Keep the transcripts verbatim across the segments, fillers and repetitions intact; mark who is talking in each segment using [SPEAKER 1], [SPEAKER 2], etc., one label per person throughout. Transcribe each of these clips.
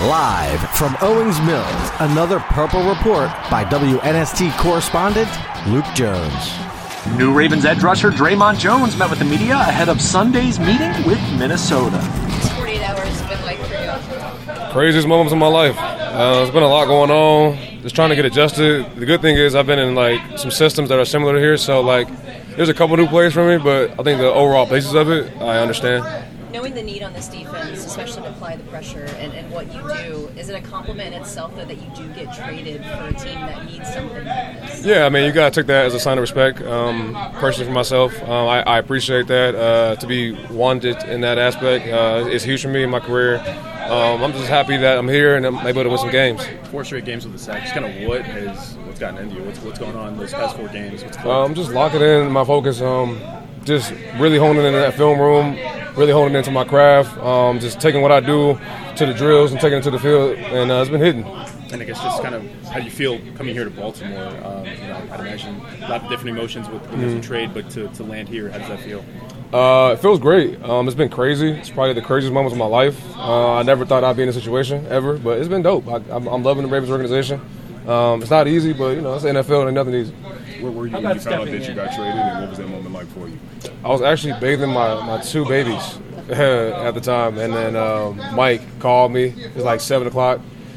[SPEAKER 1] Live from Owings Mills, another Purple Report by W N S T correspondent Luke Jones.
[SPEAKER 2] New Ravens edge rusher Draymond Jones met with the media ahead of Sunday's meeting with Minnesota.
[SPEAKER 3] What's forty-eight hours been like for you?
[SPEAKER 4] Craziest moments of my life. Uh, there's been a lot going on. Just trying to get adjusted. The good thing is I've been in like some systems that are similar to here, so like there's a couple new plays for me, but I think the overall basis of it, I understand.
[SPEAKER 3] Knowing the need on this defense, especially to apply the pressure and, and what you do, is it a compliment in itself though, that you do get traded for a team that needs something like this?
[SPEAKER 4] Yeah, I mean, you got to take that as a sign of respect. Um, personally for myself, um, I, I appreciate that. Uh, to be wanted in that aspect uh, is huge for me in my career. Um, I'm just happy that I'm here and I'm able to win some games.
[SPEAKER 5] Four straight games with the sack. Just kind of what has what's gotten into you? What's what's going on those past four games? What's
[SPEAKER 4] um, just locking in my focus. Um, just really honing in that film room, really honing into my craft. Um, just taking what I do to the drills and taking it to the field, and uh, it's been hitting.
[SPEAKER 5] And I guess just kind of how you feel coming here to Baltimore. Um, you know, I'd imagine a lot of different emotions with when there's a trade, but to, to land here, how does that feel?
[SPEAKER 4] Uh, it feels great. Um, it's been crazy. It's probably the craziest moments of my life. Uh, I never thought I'd be in this situation ever, but it's been dope. I, I'm, I'm loving the Ravens organization. Um, it's not easy, but you know, it's the N F L and ain't nothing easy.
[SPEAKER 6] Where were you when you found out that you got traded, and what was that moment like for you?
[SPEAKER 4] I was actually bathing my, my two babies at the time, and then um, Mike called me. It was like seven o'clock.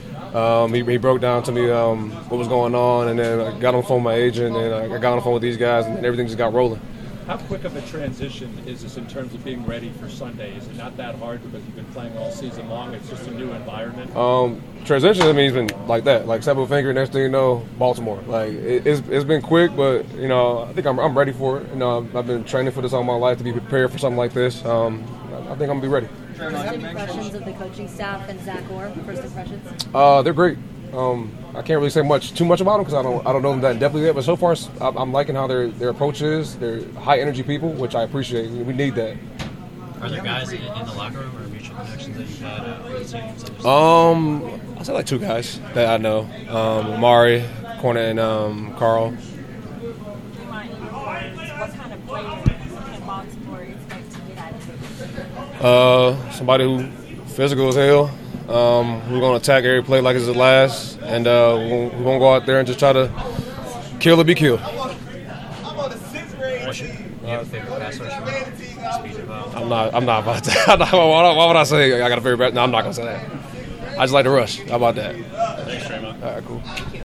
[SPEAKER 4] Um, he, he broke down to me um, what was going on, and then I got on the phone with my agent, and I got on the phone with these guys, and everything just got rolling.
[SPEAKER 7] How quick of a transition is this in terms of being ready for Sunday? Is it not that hard because you've been playing all season long? It's just a new environment?
[SPEAKER 4] Um, transition, I mean, it's been like that. Like, snap of a finger, next thing you know, Baltimore. Like, it, it's it's been quick, but, you know, I think I'm, I'm ready for it. You know, I've been training for this all my life to be prepared for something like this. Um, I think I'm going to be ready.
[SPEAKER 8] First impressions of the coaching staff and Zach Orr, first impressions?
[SPEAKER 4] Uh, they're great. Um, I can't really say much, too much about them because I don't, I don't know them that depthly yet. But so far, I'm liking how their their approach is. They're high energy people, which I appreciate. We need that.
[SPEAKER 9] Are there guys in, in the locker room or mutual connections that you've had uh, with the team?
[SPEAKER 4] Um, I say like two guys that I know. Um, Amari, Corner, and um, Carl.
[SPEAKER 8] What kind of player can Baltimore expect to get out of it?
[SPEAKER 4] Uh, somebody who physical as hell. Um, we're going to attack every play like it's the last, and uh, we're going to go out there and just try to kill or be killed.
[SPEAKER 9] What's your, do you have a favorite pass rusher? Speed of, uh,
[SPEAKER 4] I'm not. I'm not about that. Why would I say I got a favorite? No, I'm not going to say that. I just like to rush. How about that?
[SPEAKER 5] Thanks, Draymond.
[SPEAKER 4] All right, cool.